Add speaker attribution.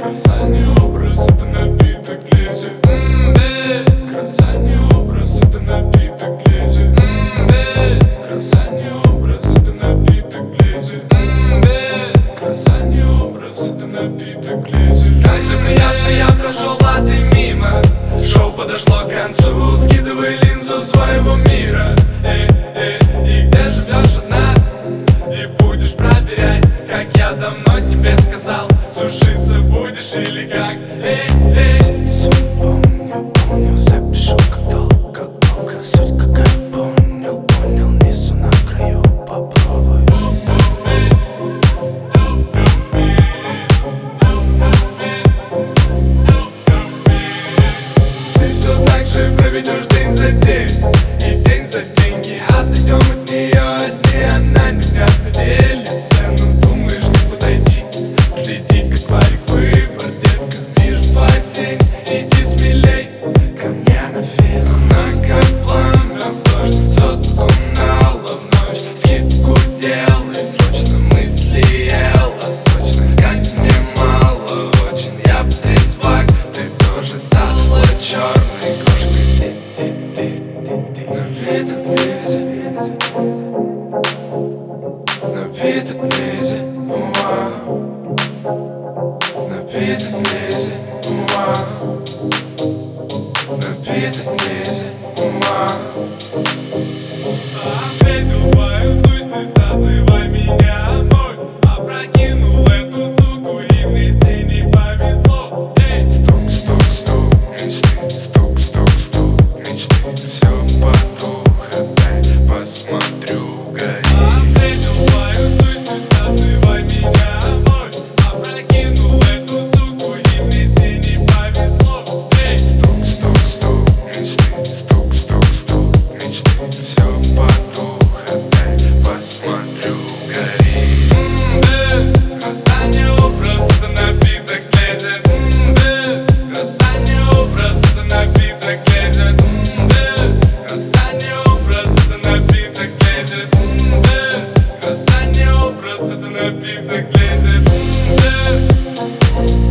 Speaker 1: Краса не образ, это напиток лезет. Краса не образ, это напиток лезет. Краса не образ, это напиток лезет. Краса не образ, это напиток лезет.
Speaker 2: Как же приятно, я прошел, а ты мимо. Шоу подошло к концу, скидывай линзу своего мира. И где живешь одна? И будешь проверять, как я давно тебе сказал. Сушиться будешь или как?
Speaker 3: Помню, запишу, как долго, как суть какая. Понял, несу на краю, попробуй.
Speaker 2: Ты все так же проведешь день за день и день за деньги. Отойдем от нее одни, она невнятно делится. Но думаешь, как подойти, следить, как варик выбор, детка. Вижу твой день, иди смелей ко мне на фитку. Она как пламя в дождь, сотку нала в ночь. Скидку делай срочно, мысли ела сочно. Как мне мало очень, я втрезвак, ты тоже стала черной кошкой. Напиток лезет, напиток лезет, напиток лезет, напиток лезет, Встретил твою сущность, называй меня мой. Опрокинул эту суку, и мне с ней не повезло.
Speaker 1: Стук, стук, стук, мечты, стук, стук, стук, мечты. Все потух, опять посмотрю, гори.
Speaker 2: Встретил твою сущность, называй меня мой. Опрокинул эту суку, и мне с ней не повезло.
Speaker 1: Стук, стук, стук, мечты, стук, стук, стук, мечты. Все потух, опять посмотрю, гори.
Speaker 2: Краса не образ, это напиток лезет. Краса не образ, это напиток лезет. Краса не образ, это напиток лезет. Краса не образ, это напиток лезет.